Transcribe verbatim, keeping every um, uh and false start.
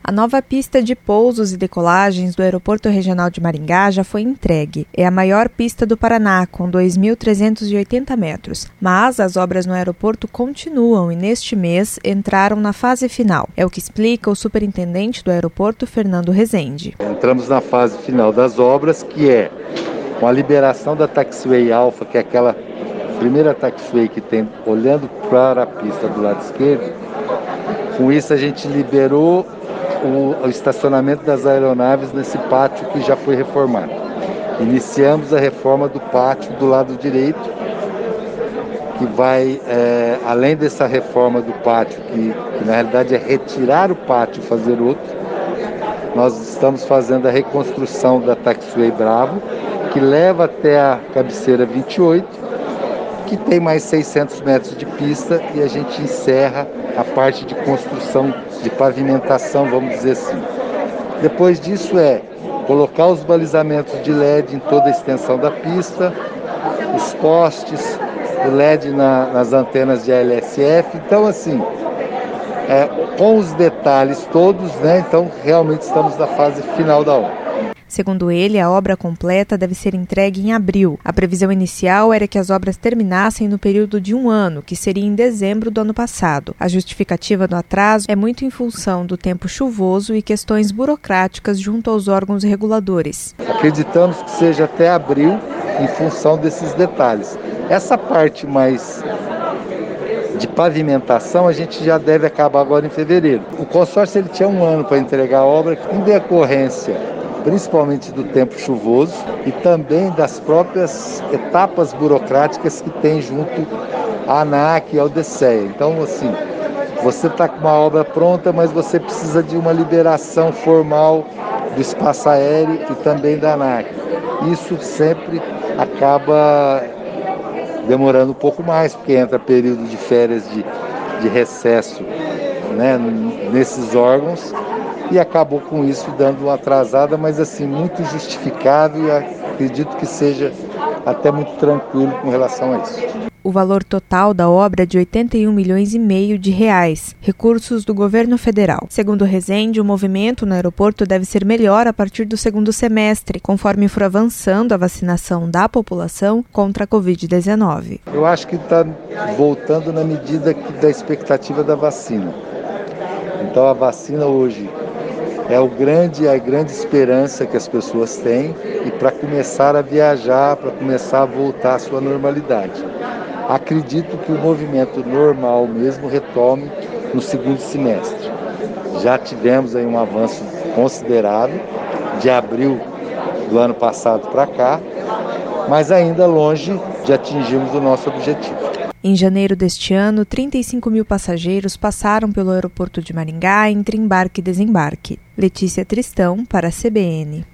A nova pista de pousos e decolagens do Aeroporto Regional de Maringá já foi entregue. É a maior pista do Paraná, com dois mil trezentos e oitenta metros. Mas as obras no aeroporto continuam e neste mês entraram na fase final. É o que explica o superintendente do aeroporto, Fernando Rezende. Entramos na fase final das obras, que é com a liberação da taxiway alfa, que é aquela primeira taxiway que tem olhando para a pista do lado esquerdo. Com isso a gente liberou o, o estacionamento das aeronaves nesse pátio que já foi reformado. Iniciamos a reforma do pátio do lado direito, que vai, é, além dessa reforma do pátio, que, que na realidade é retirar o pátio e fazer outro, nós estamos fazendo a reconstrução da taxiway Bravo, que leva até a cabeceira vinte e oito, que tem mais seiscentos metros de pista, e a gente encerra a parte de construção, de pavimentação, vamos dizer assim. Depois disso é colocar os balizamentos de L E D em toda a extensão da pista, os postes, o L E D na, nas antenas de A L S F. Então, assim, é, com os detalhes todos, né? Então, realmente estamos na fase final da obra. Segundo ele, a obra completa deve ser entregue em abril. A previsão inicial era que as obras terminassem no período de um ano, que seria em dezembro do ano passado. A justificativa do atraso é muito em função do tempo chuvoso e questões burocráticas junto aos órgãos reguladores. Acreditamos que seja até abril, em função desses detalhes. Essa parte mais de pavimentação a gente já deve acabar agora em fevereiro. O consórcio ele tinha um ano para entregar a obra, em decorrência principalmente do tempo chuvoso e também das próprias etapas burocráticas que tem junto à ANAC e ao DECEA. Então, assim, você está com uma obra pronta, mas você precisa de uma liberação formal do espaço aéreo e também da ANAC. Isso sempre acaba demorando um pouco mais, porque entra período de férias de, de recesso, né, nesses órgãos, e acabou com isso dando uma atrasada, mas assim, muito justificável, e acredito que seja até muito tranquilo com relação a isso. O valor total da obra é de oitenta e um milhões e meio de reais, recursos do governo federal. Segundo Rezende, o movimento no aeroporto deve ser melhor a partir do segundo semestre, conforme for avançando a vacinação da população contra a covid dezenove. Eu acho que está voltando na medida que, da expectativa da vacina. Então a vacina hoje é o grande, a grande esperança que as pessoas têm, e para começar a viajar, para começar a voltar à sua normalidade. Acredito que o movimento normal mesmo retome no segundo semestre. Já tivemos aí um avanço considerável de abril do ano passado para cá, mas ainda longe de atingirmos o nosso objetivo. Em janeiro deste ano, trinta e cinco mil passageiros passaram pelo aeroporto de Maringá entre embarque e desembarque. Letícia Tristão, para a C B N.